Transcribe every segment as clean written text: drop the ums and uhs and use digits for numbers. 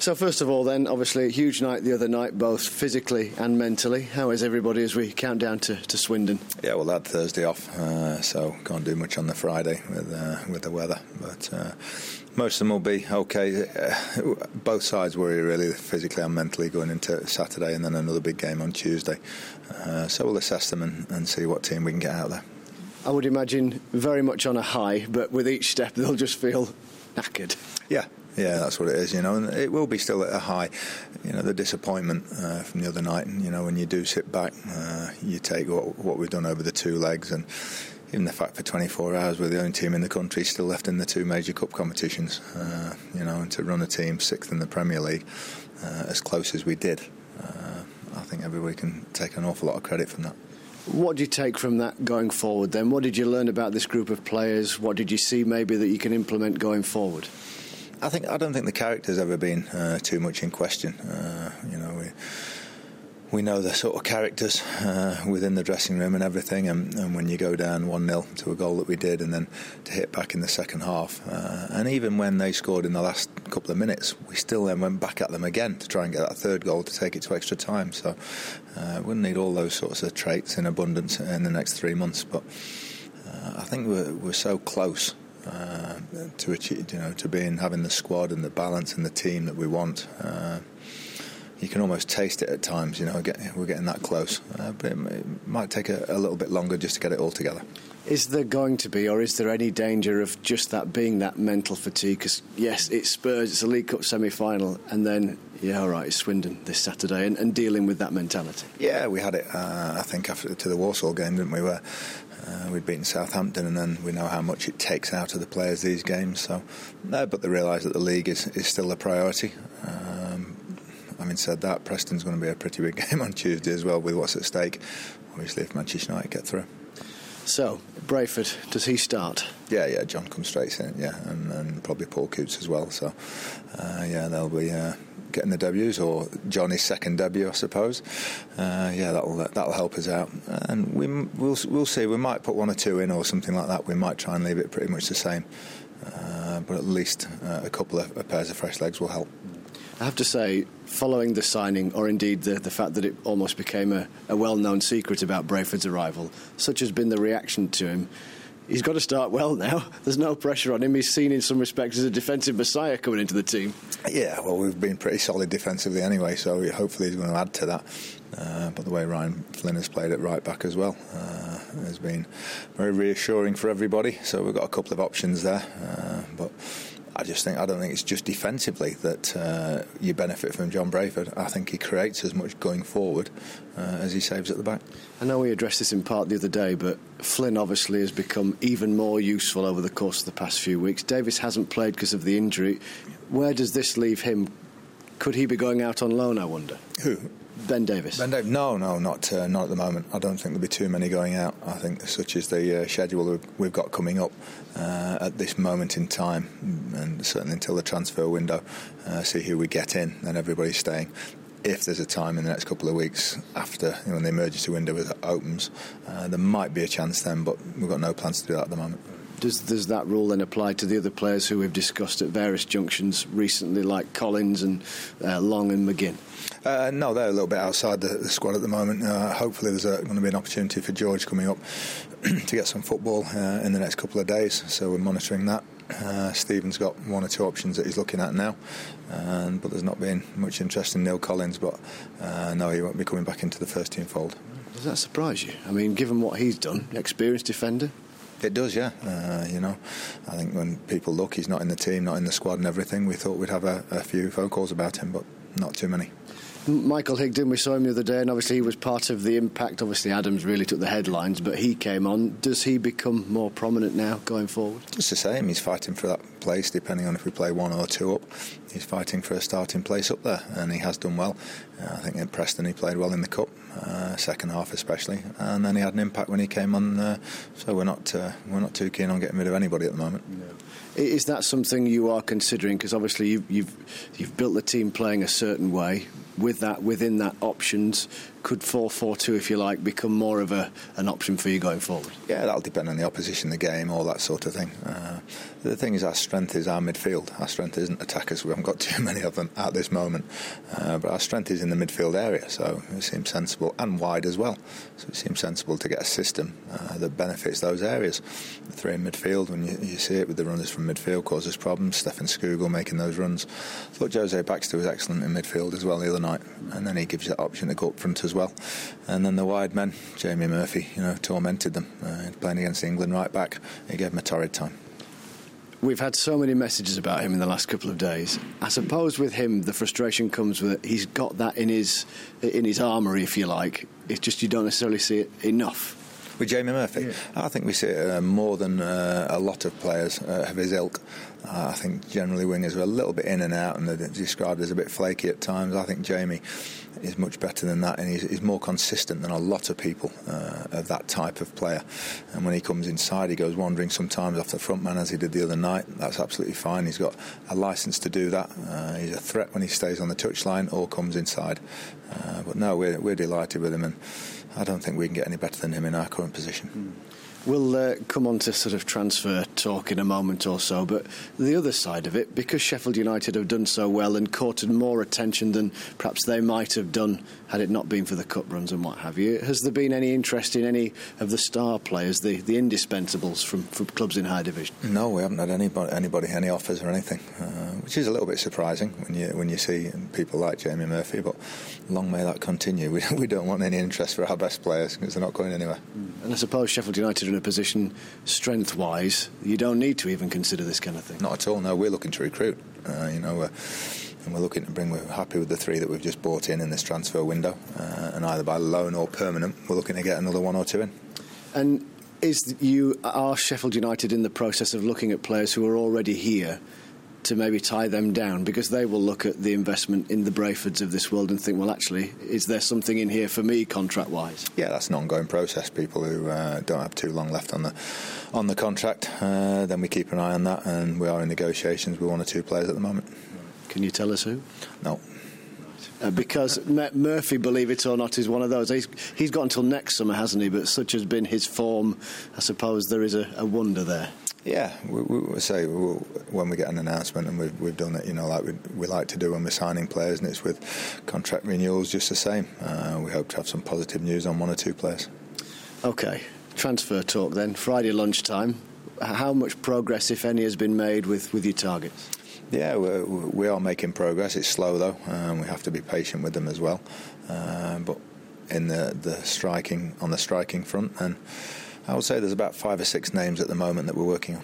So first of all then, obviously a huge night the other night, both physically and mentally. How is everybody as we count down to Swindon? Yeah, well, I had Thursday off, so can't do much on the Friday with the weather. But most of them will be okay. Both sides worry really, physically and mentally, going into Saturday and then another big game on Tuesday. So we'll assess them and see what team we can get out there. I would imagine very much on a high, but with each step they'll just feel knackered. Yeah, that's what it is, and it will be still at a high. The disappointment from the other night, and, when you do sit back, you take what we've done over the two legs, and even the fact for 24 hours we're the only team in the country still left in the two major cup competitions, and to run a team sixth in the Premier League as close as we did, I think everybody can take an awful lot of credit from that. What do you take from that going forward then? What did you learn about this group of players? What did you see maybe that you can implement going forward? I don't think the character's ever been too much in question. We know the sort of characters within the dressing room and everything, and when you go down 1-0 to a goal that we did, and then to hit back in the second half, and even when they scored in the last couple of minutes, we still then went back at them again to try and get that third goal to take it to extra time. So we'll need all those sorts of traits in abundance in the next 3 months, but I think we're so close to achieve, to having the squad and the balance and the team that we want. You can almost taste it at times, we're getting that close, but it might take a little bit longer just to get it all together. Is there going to be, or is there any danger of just that being that mental fatigue? Because yes, it's Spurs, it's a League Cup semi-final, and then it's Swindon this Saturday, and dealing with that mentality. Yeah, we had it I think after the Walsall game, didn't we, where we'd beaten Southampton, and then we know how much it takes out of the players these games. So no, but they realise that the league is still a priority. Having said that, Preston's going to be a pretty big game on Tuesday as well, with what's at stake, obviously, if Manchester United get through. So, Brayford, does he start? Yeah, John comes straight in, and probably Paul Coots as well. So, they'll be getting the debuts, or Johnny's second debut, I suppose. That'll help us out, and we'll see. We might put one or two in, or something like that. We might try and leave it pretty much the same, but at least a couple of pairs of fresh legs will help. I have to say, following the signing, or indeed the fact that it almost became a well-known secret about Brayford's arrival, such has been the reaction to him, he's got to start well now. There's no pressure on him. He's seen in some respects as a defensive messiah coming into the team. Yeah, well, we've been pretty solid defensively anyway, so hopefully he's going to add to that. But the way Ryan Flynn has played at right back as well has been very reassuring for everybody. So we've got a couple of options there, but I don't think it's just defensively that you benefit from John Brayford. I think he creates as much going forward as he saves at the back. I know we addressed this in part the other day, but Flynn obviously has become even more useful over the course of the past few weeks. Davis hasn't played because of the injury. Where does this leave him? Could he be going out on loan, I wonder? Who? Ben Davis. No, not at the moment. I don't think there'll be too many going out. I think such is the schedule we've got coming up at this moment in time, and certainly until the transfer window, see who we get in, then everybody's staying. If there's a time in the next couple of weeks after when the emergency window opens, there might be a chance then, but we've got no plans to do that at the moment. Does that rule then apply to the other players who we've discussed at various junctions recently, like Collins and Long and McGinn? No, they're a little bit outside the squad at the moment. Hopefully there's going to be an opportunity for George coming up to get some football in the next couple of days, so we're monitoring that. Stephen's got one or two options that he's looking at now, but there's not been much interest in Neil Collins, but no, he won't be coming back into the first team fold. Does that surprise you? I mean, given what he's done, experienced defender? It does, yeah. I think when people look, he's not in the team, not in the squad and everything, we thought we'd have a few phone calls about him, but not too many. Michael Higden, we saw him the other day, and obviously he was part of the impact. Obviously Adams really took the headlines, but he came on. Does he become more prominent now going forward? It's the same. He's fighting for that place, depending on if we play one or two up. He's fighting for a starting place up there, and he has done well. I think at Preston he played well in the Cup, second half especially, and then he had an impact when he came on. So we're not too keen on getting rid of anybody at the moment. No. Is that something you are considering? Because obviously you've built the team playing a certain way. With that, within that options, could 4-4-2, if you like, become more of an option for you going forward? Yeah, that'll depend on the opposition, the game, all that sort of thing. The thing is, our strength is our midfield. Our strength isn't attackers. We haven't got too many of them at this moment. But our strength is in the midfield area, so it seems sensible, and wide as well. So it seems sensible to get a system that benefits those areas. The three in midfield, when you see it with the runners from midfield, causes problems. Stefan Skugel making those runs. I thought Jose Baxter was excellent in midfield as well the other night, and then he gives you that option to go up front as well. And then the wide men, Jamie Murphy, tormented them. Playing against the England right back, he gave them a torrid time. We've had so many messages about him in the last couple of days. I suppose with him, the frustration comes with it. He's got that in his armoury, if you like. It's just you don't necessarily see it enough. With Jamie Murphy? Yeah. I think we see it more than a lot of players of his ilk. I think generally wingers are a little bit in and out, and they're described as a bit flaky at times. I think Jamie is much better than that, and he's more consistent than a lot of people of that type of player. And when he comes inside, he goes wandering sometimes off the front man, as he did the other night. That's absolutely fine. He's got a licence to do that. He's a threat when he stays on the touchline or comes inside. But no, we're delighted with him, and I don't think we can get any better than him in our current position. We'll come on to sort of transfer talk in a moment or so, but the other side of it, because Sheffield United have done so well and courted more attention than perhaps they might have done had it not been for the cup runs and what have you, has there been any interest in any of the star players, the indispensables from clubs in higher division? No, we haven't had anybody any offers or anything, which is a little bit surprising when you see people like Jamie Murphy, but long may that continue. We don't want any interest for our best players because they're not going anywhere. And I suppose Sheffield United are in a position, strength-wise, you don't need to even consider this kind of thing. Not at all, no. We're looking to recruit, and we're looking to we're happy with the three that we've just bought in this transfer window, and either by loan or permanent, we're looking to get another one or two in. And are Sheffield United in the process of looking at players who are already here to maybe tie them down, because they will look at the investment in the Brayfords of this world and think, well, actually, is there something in here for me contract-wise? Yeah, that's an ongoing process. People who don't have too long left on the contract, then we keep an eye on that, and we are in negotiations with one or two players at the moment. Can you tell us who? No. Because Murphy, believe it or not, is one of those. He's got until next summer, hasn't he? But such has been his form, I suppose there is a wonder there. Yeah, we say when we get an announcement, and we've done it, like we like to do when we're signing players, and it's with contract renewals just the same. We hope to have some positive news on one or two players. OK, transfer talk then. Friday lunchtime. How much progress, if any, has been made with your targets? Yeah, we are making progress. It's slow though, we have to be patient with them as well. But in the striking front, and I would say there's about 5 or 6 names at the moment that we're working on.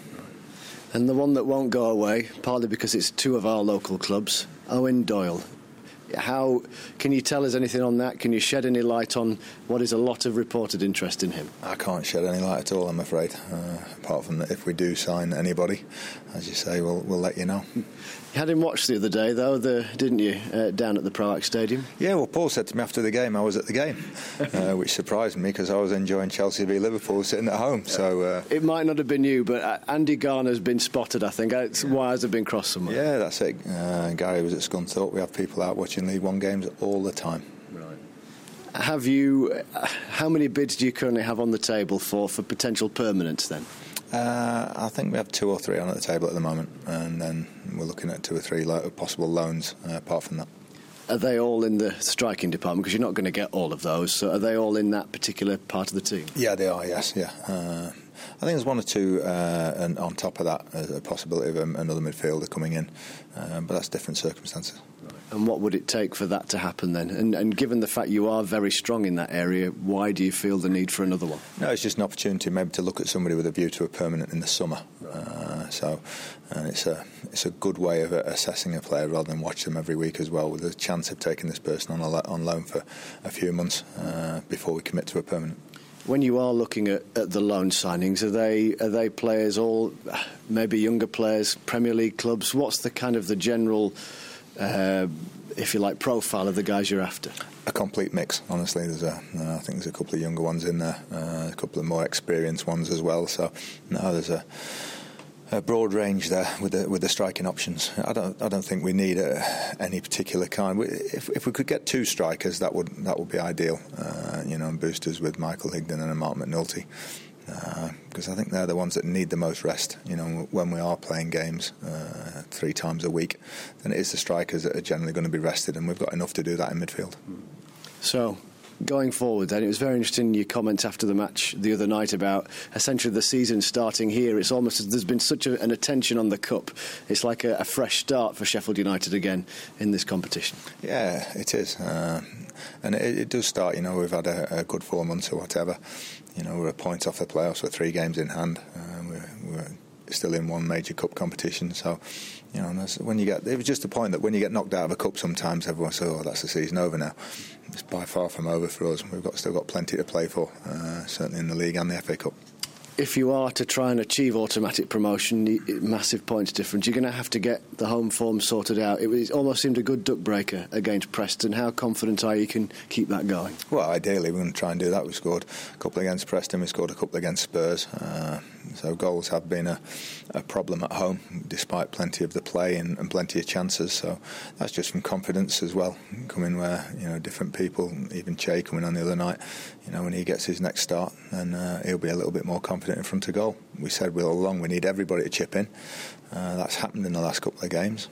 And the one that won't go away, partly because it's two of our local clubs, Owen Doyle. How can you tell us anything on that? Can you shed any light on what is a lot of reported interest in him? I can't shed any light at all, I'm afraid. Apart from that, if we do sign anybody, as you say, we'll let you know. You had him watched the other day, though, didn't you, down at the Proac Stadium? Yeah, well, Paul said to me after the game I was at the game, which surprised me because I was enjoying Chelsea v Liverpool sitting at home. So it might not have been you, but Andy Garner's been spotted, I think. Wires have been crossed somewhere. Yeah, that's it. Gary was at Scunthorpe. We have people out watching League One games all the time. Right. How many bids do you currently have on the table for potential permanents then? I think we have 2 or 3 on at the table at the moment, and then we're looking at 2 or 3 possible loans apart from that. Are they all in the striking department? Because you're not going to get all of those, so are they all in that particular part of the team? Yeah, they are, yes, yeah. I think there's 1 or 2, and on top of that, a possibility of another midfielder coming in, but that's different circumstances. And what would it take for that to happen then? And given the fact you are very strong in that area, why do you feel the need for another one? No, it's just an opportunity maybe to look at somebody with a view to a permanent in the summer. And it's a good way of assessing a player rather than watch them every week as well, with a chance of taking this person on loan for a few months before we commit to a permanent. When you are looking at the loan signings, are they players, all maybe younger players, Premier League clubs? What's the kind of the general, if you like, profile of the guys you're after? A complete mix, honestly. I think there's a couple of younger ones in there, a couple of more experienced ones as well. So, no, there's a a broad range there with the striking options. I don't think we need any particular kind. If we could get 2 strikers, that would be ideal. And boosters with Michael Higdon and Mark McNulty, because I think they're the ones that need the most rest. When we are playing games 3 times a week, then it is the strikers that are generally going to be rested, and we've got enough to do that in midfield. So, going forward then, it was very interesting your comments after the match the other night about essentially the season starting here. It's almost as there's been such an attention on the Cup. It's like a fresh start for Sheffield United again in this competition. Yeah, it is. And it does start, we've had a good 4 months or whatever. We're a point off the playoffs with 3 games in hand. We're still in 1 major cup competition, so when it was just the point that when you get knocked out of a cup, sometimes everyone says, "Oh, that's the season over now." It's by far from over for us. We've still got plenty to play for, certainly in the league and the FA Cup. If you are to try and achieve automatic promotion, massive points difference, you're going to have to get the home form sorted out. It almost seemed a good duck breaker against Preston. How confident are you can keep that going? Well, ideally we're going to try and do that. We scored a couple against Preston, we scored a couple against Spurs, so goals have been a problem at home despite plenty of the play and plenty of chances, so that's just from confidence as well, coming where different people, even Che coming on the other night, when he gets his next start, then he'll be a little bit more confident in front of goal. We said all along we need everybody to chip in. That's happened in the last couple of games,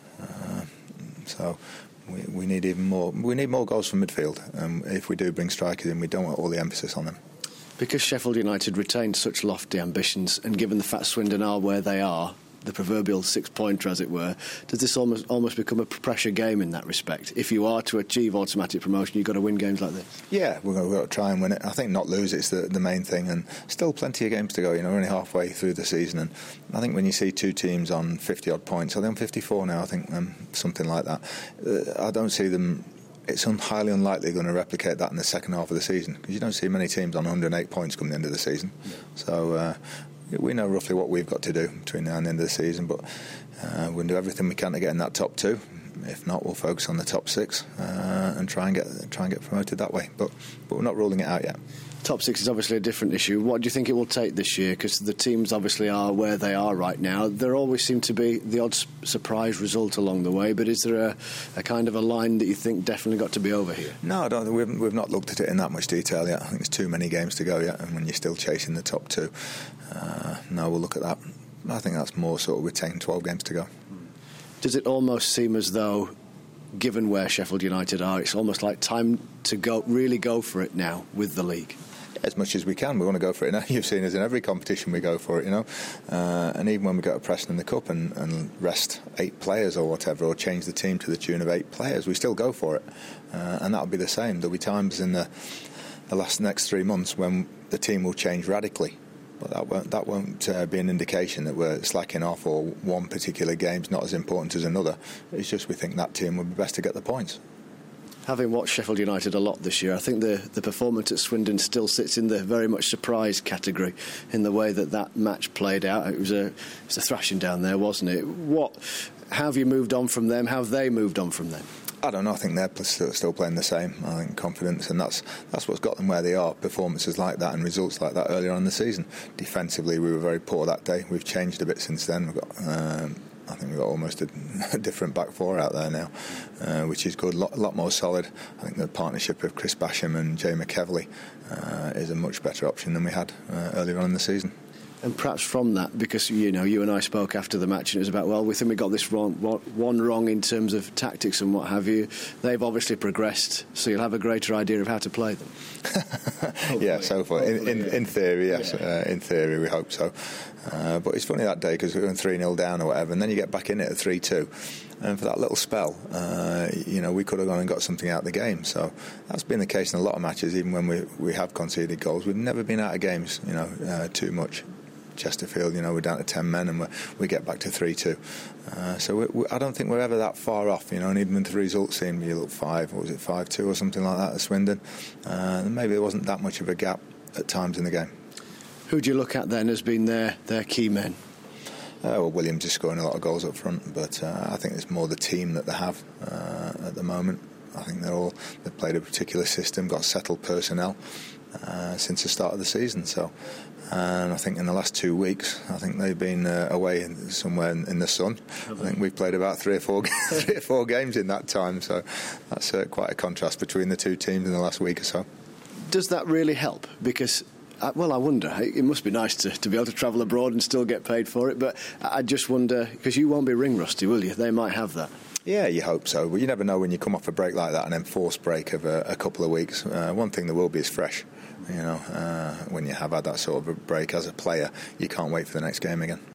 so we need even more. We need more goals from midfield. If we do bring strikers in, we don't want all the emphasis on them. Because Sheffield United retained such lofty ambitions, and given the fact Swindon are where they are, the proverbial 6-pointer, as it were, does this almost become a pressure game in that respect? If you are to achieve automatic promotion, you've got to win games like this. Yeah, we've got to try and win it. I think not lose it's the main thing, and still plenty of games to go. We're only halfway through the season, and I think when you see 2 teams on 50-odd points, are they on 54 now? I think something like that. I don't see them. It's highly unlikely going to replicate that in the second half of the season, because you don't see many teams on 108 points come the end of the season. Yeah. So we know roughly what we've got to do between now and the end of the season, but we'll do everything we can to get in that top 2. If not, we'll focus on the top 6 and try and get promoted that way. But we're not ruling it out yet. Top 6 is obviously a different issue. What do you think it will take this year? Because the teams obviously are where they are right now. There always seem to be the odd surprise result along the way, but is there a kind of a line that you think definitely got to be over here? No, I don't. We've not looked at it in that much detail yet. I think there's too many games to go yet, and when you're still chasing the top 2, no, we'll look at that. I think that's more sort of with 10, 12 games to go. Does it almost seem as though, given where Sheffield United are, it's almost like time to really go for it now with the league? As much as we can, we want to go for it now. You've seen us in every competition we go for it, and even when we go to Preston in the Cup and rest 8 players or whatever, or change the team to the tune of 8 players, we still go for it, and that'll be the same. There'll be times in the next 3 months when the team will change radically, but that won't be an indication that we're slacking off or one particular game's not as important as another. It's just we think that team would be best to get the points. Having watched Sheffield United a lot this year, I think the performance at Swindon still sits in the very much surprise category in the way that match played out. It was a thrashing down there, wasn't it? How have you moved on from them? How have they moved on from them? I don't know. I think they're still playing the same. I think confidence, and that's what's got them where they are. Performances like that and results like that earlier on in the season. Defensively, we were very poor that day. We've changed a bit since then. We've got. I think we've got almost a different back 4 out there now, which is good, a lot more solid. I think the partnership of Chris Basham and Jay McEvely is a much better option than we had earlier on in the season. And perhaps from that, because you and I spoke after the match, and it was about, we think we got this one wrong in terms of tactics and what have you. They've obviously progressed, so you'll have a greater idea of how to play them. Yeah, so far. In theory, yes. Yeah. In theory, we hope so. But it's funny that day because we were 3-0 down or whatever, and then you get back in it at 3-2. And for that little spell, we could have gone and got something out of the game. So that's been the case in a lot of matches, even when we have conceded goals. We've never been out of games, too much. Chesterfield, we're down to 10 men and we get back to 3-2. So I don't think we're ever that far off, and even if the results seem to look 5-2 or something like that at Swindon, maybe there wasn't that much of a gap at times in the game. Who do you look at then as being their key men? Williams is scoring a lot of goals up front, but I think it's more the team that they have at the moment. I think they've played a particular system, got settled personnel. since the start of the season. So, and I think in the last 2 weeks, I think they've been away somewhere in the sun. I think we've played about 3 or 4 games in that time. So that's quite a contrast between the two teams in the last week or so. Does that really help? Because, well, I wonder. It must be nice to be able to travel abroad and still get paid for it. But I just wonder, because you won't be ring rusty, will you? They might have that. Yeah, you hope so. But you never know when you come off a break like that, an enforced break of a couple of weeks. One thing there will be is fresh. When you have had that sort of a break as a player, you can't wait for the next game again.